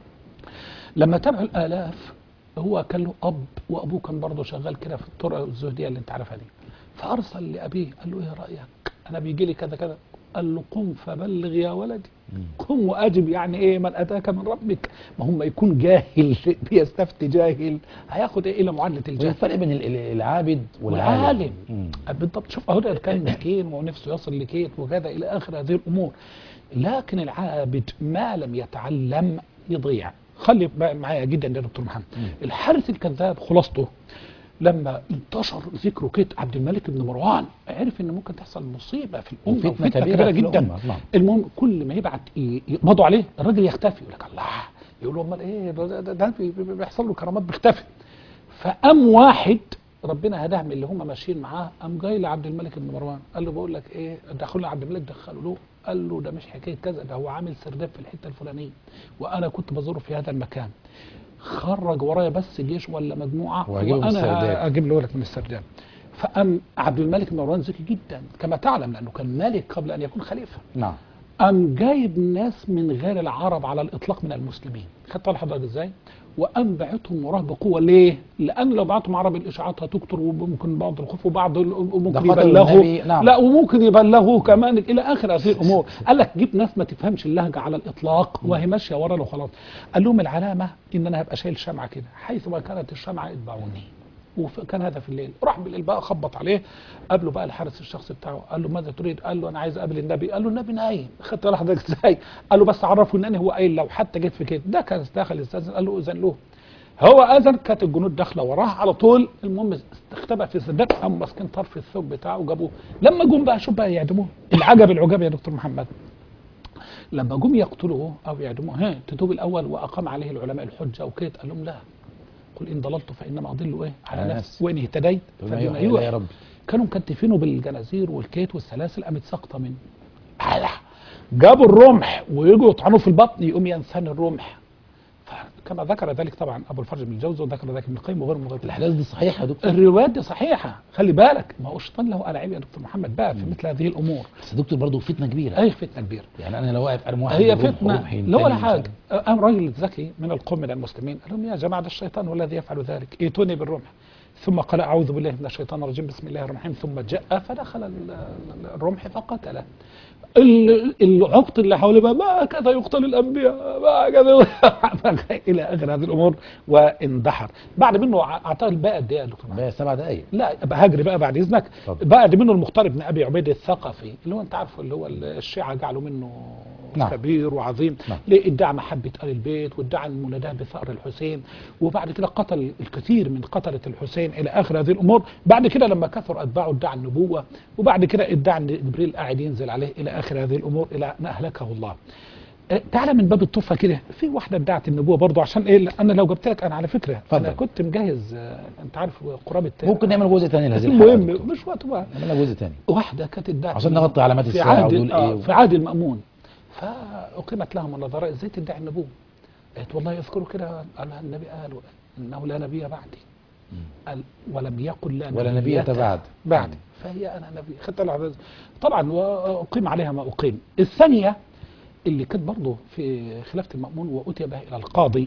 [SPEAKER 3] لما تبعوا الآلاف، هو كان له أب، وأبوه كان برضه شغال كده في الطرق الزهدية اللي أنت عارفها دي. فأرسل لأبيه قال له إيه رأيك؟ أنا بيجي لي كذا كذا. قال له قم فبلغ يا ولدي، قم وأجب. يعني إيه؟ من أتاك من ربك. ما هم يكون جاهل بيستفتي جاهل، هياخد إيه إلى معادلة
[SPEAKER 2] وايه
[SPEAKER 3] الجهل؟
[SPEAKER 2] الفرق بين ال- ال- العابد والعالم؟
[SPEAKER 3] والعالم
[SPEAKER 2] مم.
[SPEAKER 3] بالضبط. شوف اهو ده كان مسكين ونفسه يصل لكيت وكذا الى اخر هذه الامور. لكن العابد ما لم يتعلم يضيع. خلي بقى معايا جدا يا دكتور محمد. الحارث الكذاب خلاصته لما انتشر ذكره كيت عبد الملك بن مروان، عرف ان ممكن تحصل مصيبه في الامه
[SPEAKER 2] وفتنة
[SPEAKER 3] وفتنه
[SPEAKER 2] كبيرة
[SPEAKER 3] كبيره
[SPEAKER 2] في
[SPEAKER 3] جدا.
[SPEAKER 2] الأمة. نعم.
[SPEAKER 3] المهم كل ما يبعت ي- يقبضوا عليه الراجل يختفي، يقول لك الله، يقول له امال ايه ده, ده, ده بي- بي- بيحصل له كرامات بيختفي. فقام واحد ربنا هداه من اللي هم ماشيين معاه، قام جاي لعبد الملك بن مروان قال له بقول لك ايه، دخلوا عبد الملك دخلوا له، قال له ده مش حكايه كذا، ده هو عامل سرداب في الحته الفلانيه وانا كنت بزوره في هذا المكان، خرج ورايا بس جيش ولا مجموعه
[SPEAKER 2] وهجيبه من
[SPEAKER 3] وانا
[SPEAKER 2] السرداب.
[SPEAKER 3] اجيب له لك من السرداب. فقام عبد الملك بن مروان ذكي جدا كما تعلم لانه كان ملك قبل ان يكون خليفه،
[SPEAKER 2] نعم.
[SPEAKER 3] قام جايب ناس من غير العرب على الاطلاق من المسلمين، خدت بالك حضرتك ازاي؟ وقام بعتهم وراه بقوه. ليه؟ لان لو بعتهم عرب الاشاعات هتكتر وممكن بعض الخوف وبعض ال- ممكن
[SPEAKER 2] ده خطر
[SPEAKER 3] يبلغوا
[SPEAKER 2] النبي، نعم.
[SPEAKER 3] لا وممكن يبلغوا كمان الى اخر هذه الامور. قال لك جيب ناس ما تفهمش اللهجه على الاطلاق وهي ماشيه ورانا وخلاص. قال لهم العلامه ان انا هبقى شايل شمعه كده، حيث ما كانت الشمعه اتبعوني. وكان هذا في الليل، راح بالليل بقى خبط عليه، قابله بقى الحارس الشخصي بتاعه، قال له ماذا تريد؟ قال له انا عايز اقابل النبي. قال له النبي نايم. خدت بالك حضرتك ازاي؟ قال له بس عرفه انني هو قايل لو حتى جيت في كده. ده كان داخل يستاذن، قال له اذن له. هو اذن، كانت الجنود داخله وراه على طول. المهم اختبأ في السداد، قام ماسكين طرف الثوب بتاعه وجابوه. لما جم بقى شوف بقى يعدموه، العجب العجاب يا دكتور محمد، لما جم يقتلوه او يعدموه، ها تتوب الاول واقام عليه العلماء الحجه وكده، قال لهم لا، قل ان ضللت فانما اضل ايه على
[SPEAKER 2] على
[SPEAKER 3] نفسي
[SPEAKER 2] نفسي.
[SPEAKER 3] وان اهتديت
[SPEAKER 2] فبما
[SPEAKER 3] فبما
[SPEAKER 2] يوحى إلي
[SPEAKER 3] يوحى.
[SPEAKER 2] يا رب.
[SPEAKER 3] كانوا مكتفينه بالجنازير والكيت والسلاسل، قامت ساقطه منه. على جابوا الرمح ويجوا يطعنوه في البطن، يقوم ينسان الرمح. كما ذكر ذلك طبعا ابو الفرج بن الجوزي، وذكر ذلك ابن القيم وغيره من غير
[SPEAKER 2] الاحداث دي صحيحه يا دكتور؟
[SPEAKER 3] الروايات دي صحيحه. خلي بالك، ما هو الشيطان له ألاعيب يا دكتور محمد بقى في مثل هذه الامور.
[SPEAKER 2] بس يا دكتور برضه فتنه كبيره.
[SPEAKER 3] اي فتنه كبيره.
[SPEAKER 2] يعني انا لو واقف ارمي واحد
[SPEAKER 3] هي
[SPEAKER 2] برمح
[SPEAKER 3] فتنه
[SPEAKER 2] ورمح
[SPEAKER 3] لا ولا
[SPEAKER 2] تاني مش
[SPEAKER 3] حاجه.
[SPEAKER 2] عارف.
[SPEAKER 3] قام راجل ذكي من القوم من المسلمين قال لهم يا جماعه ده الشيطان هو الذي يفعل ذلك، ائتوني بالرمح. ثم قال اعوذ بالله من الشيطان الرجيم بسم الله الرحمن الرحيم، ثم جاء فدخل ال- الرمح فقتله. ال- العبط اللي حوله بقى ما كذا يقتل الانبياء ما كذا الى اخر هذه الامور، واندحر. بعد منه اعطاه الباقي قد ايه يا دكتور محمد؟
[SPEAKER 2] بقى سبع دقائق.
[SPEAKER 3] لا بقى هجري بقى بعد اذنك.
[SPEAKER 2] اتفضل.
[SPEAKER 3] بعد منه المختار بن ابي عبيد الثقفي، اللي هو انت عارفه اللي هو الشيعه جعلوا منه
[SPEAKER 2] نعم.
[SPEAKER 3] كبير وعظيم.
[SPEAKER 2] نعم.
[SPEAKER 3] ليه؟ ادعى محبه ال البيت، وادعى المناداه بثأر الحسين، وبعد كده قتل الكثير من قتله الحسين الى اخر هذه الامور. بعد كده لما كثر اتباعه ادعى النبوه، وبعد كده ادعى ان جبريل قاعد ينزل عليه الى اخر هذه الامور الى ان اهلكه الله. أه، تعالى من باب الطرفه كده، في واحده ادعت النبوه برضه، عشان ايه؟ انا لو جبت لك انا على فكره
[SPEAKER 2] اتفضل.
[SPEAKER 3] انا كنت مجهز، آه، انت عارف قرابه
[SPEAKER 2] ممكن نعمل جزء ثاني لهذه الحلقه يا
[SPEAKER 3] المهم
[SPEAKER 2] دكتور.
[SPEAKER 3] مش وقت بقى.
[SPEAKER 2] نعملها جزء ثاني
[SPEAKER 3] واحده كانت ادعت
[SPEAKER 2] عشان نغطي علامات
[SPEAKER 3] في
[SPEAKER 2] الساعه
[SPEAKER 3] عهد
[SPEAKER 2] ودول
[SPEAKER 3] آه
[SPEAKER 2] ايه و...
[SPEAKER 3] في عهد المأمون، فأقيمت لهم النظراء ازاي تدعي النبوة. قالت والله يذكروا كده، قال النبي قال انه لا نبي بعدي، قال ولم يقل لا
[SPEAKER 2] ولا نبي بعد
[SPEAKER 3] بعد فهي انا نبي. خدت بالك؟ طبعا واقيم عليها ما اقيم. الثانيه اللي كانت برضه في خلافه المأمون واتي بها الى القاضي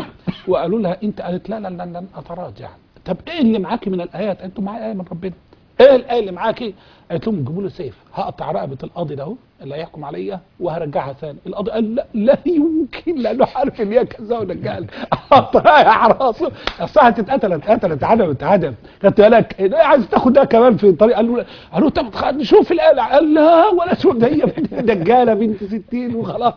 [SPEAKER 3] وقالوا لها انت، قالت لا لا لا لن اتراجع. طب ايه اللي معاكي من الايات؟ انتوا معايا ايه من ربنا. ايه الايه اللي معاكي؟ قالت لهم جيبوا له سيف هقطع رقبه القاضي ده اهو اللي هيحكم عليا وهرجعها ثاني. القاضي قال لا لا يمكن لانه عارف ان هي كذا ودجال قطعها على راسه. الصحه اتقتلت اتقتلت عدمت عدم. خدت بالك إيه عايز تاخد ده كمان في طريق؟ قالوا قالوا طب نشوف الايه. قال لا ولا شوف ده هي دجاله بنت ستين وخلاص.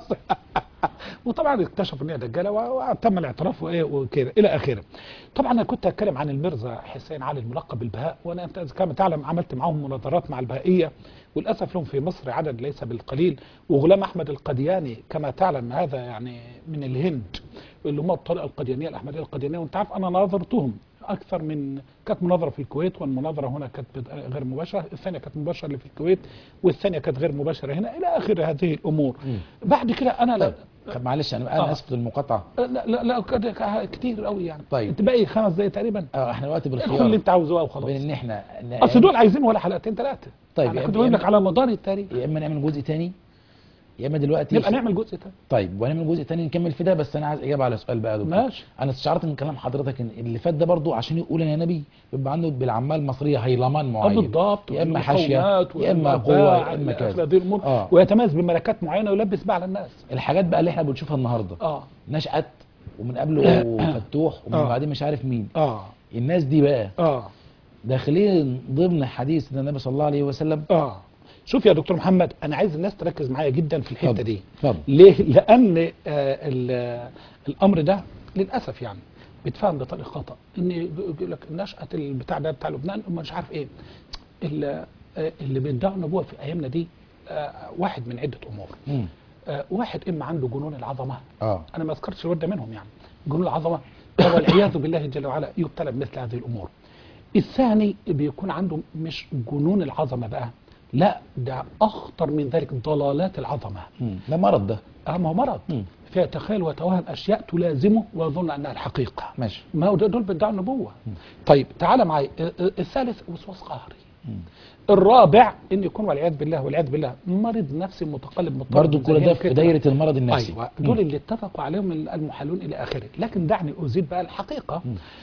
[SPEAKER 3] وطبعا اكتشفوا ان هي دجاله وتم الاعتراف وايه وكده الى اخره. طبعا انا كنت اتكلم عن الميرزا حسين علي الملقب بالبهاء، وانا انت كما تعلم عملت معاهم مناظرات مع البهائيه، وللاسف لهم في مصر عدد ليس بالقليل. وغلام احمد القدياني كما تعلم هذا يعني من الهند، اللي هم الطريقه القديانيه الاحمديه القديانيه، وانت عارف انا ناظرتهم اكثر من كانت مناظره في الكويت، والمناظره هنا كانت غير مباشره، الثانيه كانت مباشره اللي في الكويت، والثانيه كانت غير مباشره هنا الى اخر هذه الامور. م. بعد كده انا لا
[SPEAKER 2] طب معلش انا انا
[SPEAKER 3] آه.
[SPEAKER 2] اسف للمقاطعه.
[SPEAKER 3] لا لا لا كتير قوي يعني.
[SPEAKER 2] طيب
[SPEAKER 3] انت باقي خمس دقايق تقريبا.
[SPEAKER 2] اه احنا دلوقتي بالخيار
[SPEAKER 3] كل اللي انت عاوزه وخلاص.
[SPEAKER 2] بين ان احنا
[SPEAKER 3] اصل دول عايزين ولا حلقتين ثلاثه.
[SPEAKER 2] طيب
[SPEAKER 3] انا كنت بقول لك على مدار التاريخ.
[SPEAKER 2] يا اما نعمل جزء ثاني يا اما دلوقتي
[SPEAKER 3] نبقى نعمل جزء ثاني.
[SPEAKER 2] طيب ونعمل جزء ثاني نكمل في ده، بس انا عايز اجابه على سؤال بقى يا دكتور.
[SPEAKER 3] ماشي.
[SPEAKER 2] انا استشعرت من كلام حضرتك ان اللي فات ده برضو عشان يقول يا نبي بيبقى عنده بالعاميه المصريه هيلمان معين.
[SPEAKER 3] بالضبط.
[SPEAKER 2] يا اما حاشيه يا اما قوه يا اما كذا
[SPEAKER 3] آه. ويتميز بملكات معينه ويلبس بقى على الناس.
[SPEAKER 2] الحاجات بقى اللي احنا بنشوفها النهارده
[SPEAKER 3] اه
[SPEAKER 2] نشأت ومن قبله فتوح ومن
[SPEAKER 3] آه.
[SPEAKER 2] بعدين مش عارف مين.
[SPEAKER 3] اه
[SPEAKER 2] الناس دي بقى
[SPEAKER 3] اه
[SPEAKER 2] داخلين ضمن حديث النبي صلى الله عليه وسلم.
[SPEAKER 3] اه شوف يا دكتور محمد، انا عايز الناس تركز معايا جدا في الحته دي.
[SPEAKER 2] اتفضل.
[SPEAKER 3] ليه؟ لان آه الامر ده للاسف يعني بيتفهم بطريقه خطا، ان يقول لك نشأة البتاع ده بتاع لبنان مش عارف ايه. اللي, اللي بيدعوا النبوه في ايامنا دي آه واحد من عده امور. آه واحد اما عنده جنون العظمه. اه انا ما اذكرتش الورده منهم يعني. جنون العظمه والعياذ بالله جل وعلا يبتلى بمثل هذه الامور. الثاني بيكون عنده مش جنون العظمه بقى، لا ده اخطر من ذلك ضلالات العظمه.
[SPEAKER 2] ده مرض ده.
[SPEAKER 3] اه ما هو مرض. فيتخيل ويتوهم اشياء تلازمه ويظن انها الحقيقه.
[SPEAKER 2] ماشي.
[SPEAKER 3] ما هو دول بيدعوا النبوه. طيب تعالى معايا. الثالث وسواس قهري. الرابع ان يكون والعياذ بالله والعياذ بالله مريض نفسي متقلب مضطرب.
[SPEAKER 2] برضه كل ده في دايره المرض النفسي.
[SPEAKER 3] ايوه دول مم. اللي اتفقوا عليهم المحلون الى اخره. لكن دعني ازيد بقى الحقيقه.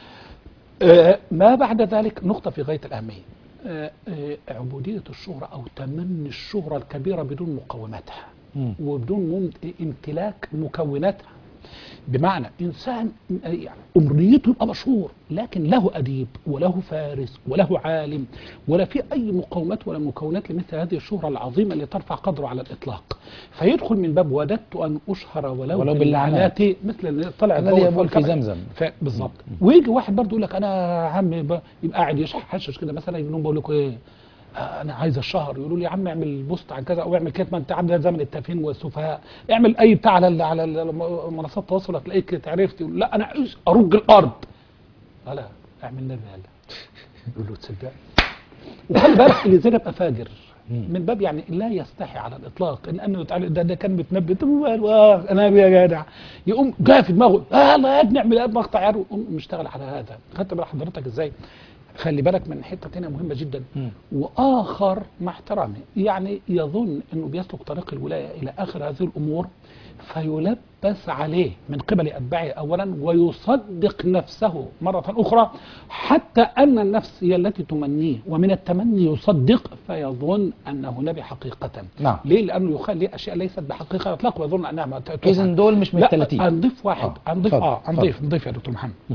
[SPEAKER 3] آه ما بعد ذلك نقطه في غايه الاهميه. آه آه عبوديه الشهره او تمني الشهره الكبيره بدون مقوماتها مم. وبدون امتلاك مكوناتها. بمعنى انسان يعني امنيته يبقى مشهور لكن له اديب وله فارس وله عالم ولا في اي مقومات ولا مكونات لمثل هذه الشهره العظيمه اللي ترفع قدره على الاطلاق. فيدخل من باب وددت ان اشهر ولو, ولو باللعنات مثل اللي طلع
[SPEAKER 2] الذي يقول في زمزم.
[SPEAKER 3] بالظبط. ويجي واحد برضه يقول لك انا عم يبقى قاعد يحشش كده مثلا يقول لهم بقول لكم ايه انا عايز الشهر، يقولوا لي يا عم اعمل بوست عن كذا او اعمل كده، ما انت عامل زمن التافهين والسفهاء، اعمل اي بتاع على على منصات التواصل هتلاقيك تعرفت. لا انا عايز ارج الارض. لا اعمل نبي هلا يقول له تصدق. وخلي بالك اللي زي ده يبقى فاجر من باب يعني لا يستحي على الاطلاق ان انه ده, ده كان متنبت انا يا جدع يقوم جاي في دماغه يلا يا ابني اعمل مقطع عرض يقوم مشتغل على هذا. خدت بال حضرتك ازاي؟ خلي بالك من حته ثانيه مهمه جدا. م. واخر مع احترامي يعني يظن انه بيسلك طريق الولايه الى اخر هذه الامور فيلبس عليه من قبل اتباعه اولا ويصدق نفسه مره اخرى حتى ان النفس هي التي تمنيه ومن التمني يصدق فيظن انه نبي حقيقه.
[SPEAKER 2] نعم.
[SPEAKER 3] ليه؟ لانه يخلي اشياء ليست بحقيقه اطلاق ويظن انها
[SPEAKER 2] اذا دول مش مختلفين.
[SPEAKER 3] لا نضيف واحد اه نضيف اه نضيف نضيف يا دكتور محمد. م.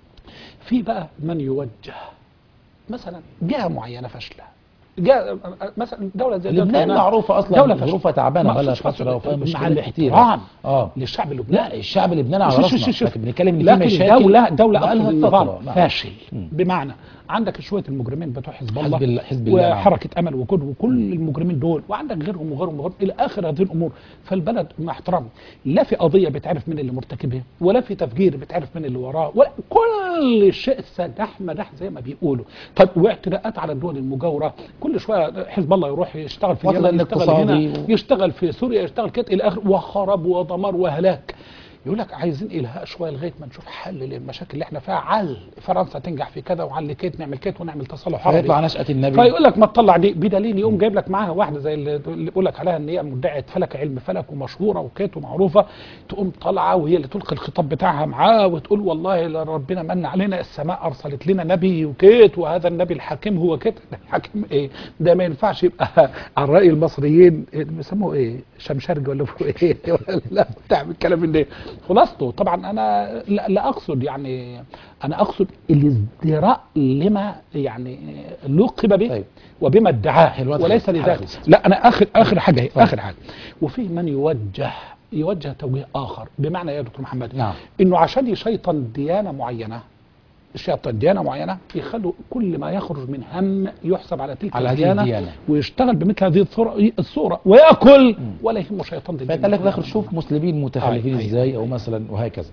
[SPEAKER 3] في بقى من يوجه مثلا جهه معينه فاشله، جهه مثلا دوله زي
[SPEAKER 2] لبنان معروفه اصلا ظروفها تعبانه بقى لها فتره وفيها مشاكل كتير
[SPEAKER 3] اه للشعب اللبناني.
[SPEAKER 2] لا الشعب اللبناني على راسنا لكن بنتكلم ان في
[SPEAKER 3] مشاكل دوله دوله اصلا النظام فاشل. م. بمعنى عندك شويه المجرمين بتوع حزب الله
[SPEAKER 2] حزب الله
[SPEAKER 3] وحركه امل وكل وكل المجرمين دول وعندك غيرهم وغيرهم وغيرهم الى اخر هذه الامور. فالبلد مع احترامي لا في قضيه بتعرف مين اللي مرتكبها ولا في تفجير بتعرف مين اللي وراه ولا كل شيء سداح مداح زي ما بيقولوا. طب واعتداءات على الدول المجاوره كل شويه حزب الله يروح يشتغل في اليمن يشتغل هنا يشتغل في سوريا يشتغل كده الى اخره وخراب ودمار وهلاك. يقول لك عايزين الهاء شويه لغايه ما نشوف حل للمشاكل اللي احنا فيها، عل فرنسا تنجح في كذا وعل كيت نعمل كيت ونعمل تصالح عربي.
[SPEAKER 2] فيطلع نشأة النبي،
[SPEAKER 3] فيقول لك ما تطلع دي بدليل، يقوم جايب لك معاها واحده زي اللي يقول لك عليها ان هي مدعيه فلك علم فلك ومشهوره وكيت ومعروفه، تقوم طالعه وهي اللي تلقي الخطاب بتاعها معاه وتقول والله ربنا من علينا، السماء ارسلت لنا نبي وكيت، وهذا النبي الحكيم هو كيت. الحكيم ايه ده؟ ما ينفعش يبقى على راي المصريين بيسموه ايه، شمشرج ولا ايه ولا بتاع الكلام من ده. خلاصته طبعا انا لا, لا اقصد يعني، انا اقصد الازدراء لما يعني لقب به
[SPEAKER 2] طيب.
[SPEAKER 3] وبما ادعاه وليس لذلك. لا انا اخر اخر حاجه هي اخر حاجه. وفي من يوجه يوجه توجيه اخر، بمعنى يا دكتور محمد
[SPEAKER 2] نعم.
[SPEAKER 3] انه عشان يشيطن ديانه معينه، شيطان ديانه معينه، يخلوا كل ما يخرج من هم يحسب على تلك
[SPEAKER 2] على
[SPEAKER 3] الديانه
[SPEAKER 2] الديانة.
[SPEAKER 3] ويشتغل بمثل هذه الصوره الصوره وياكل ولا يهمه شيطان
[SPEAKER 2] فقال لك داخل شوف مسلمين متخلفين ازاي او مثلا وهكذا.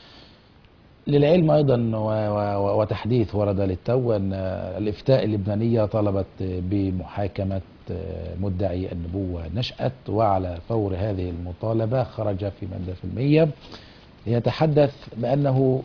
[SPEAKER 2] للعلم ايضا وتحديث ورد للتو ان الافتاء اللبنانيه طلبت بمحاكمه مدعي النبوه نشأت، وعلى فور هذه المطالبه خرج في ماده في المية يتحدث بانه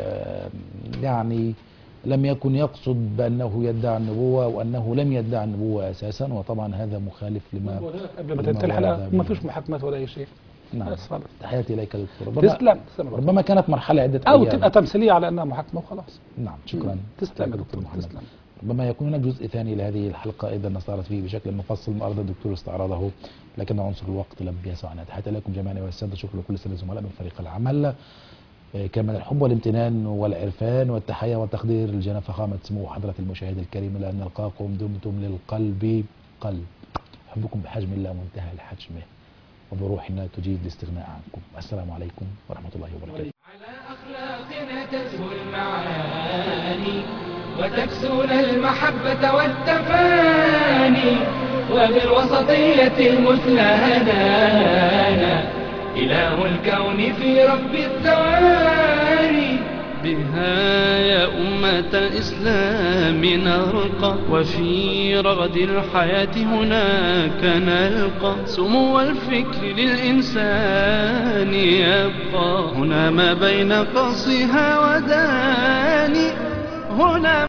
[SPEAKER 2] يعني لم يكن يقصد بانه يدعي النبوه وانه لم يدعي النبوه اساسا، وطبعا هذا مخالف لما
[SPEAKER 3] قبل ما تنتهي الحلقه ما فيش محاكمات ولا اي شيء.
[SPEAKER 2] نعم. تحياتي اليك يا دكتور. ربما
[SPEAKER 3] تسلم.
[SPEAKER 2] ربما كانت مرحله عده
[SPEAKER 3] او
[SPEAKER 2] أيام.
[SPEAKER 3] تبقى تمثيليه على انها محاكمه وخلاص.
[SPEAKER 2] نعم شكرا.
[SPEAKER 3] تسلم يا دكتور محمد.
[SPEAKER 2] تسلم. ربما يكون هناك جزء ثاني لهذه الحلقه ايضا استعرض فيه بشكل مفصل ما اراد الدكتور استعراضه، لكن عنصر الوقت لم يسعنا. تحياتي لكم جميعا والساده، شكرا لكل الساده الزملاء من فريق العمل، كما الحب والامتنان والعرفان والتحيه والتقدير لجناب فخامه سمو حضره المشاهد الكريم، لان نلقاكم دمتم للقلب قلب، حبكم بحجم الله منتهى لحجمه وبروحنا تجيد الاستغناء عنكم. السلام عليكم ورحمه الله وبركاته.
[SPEAKER 1] على أخلاقنا تزهو المعاني وتكسون المحبة والتفاني، وبالوسطية المثلى هدانا إله الكون في رب الثواني. بها يا أمة الإسلام نرقى، وفي رغد الحياة هناك نلقى سمو الفكر للإنسان يبقى، هنا ما بين قصها وداني، هنا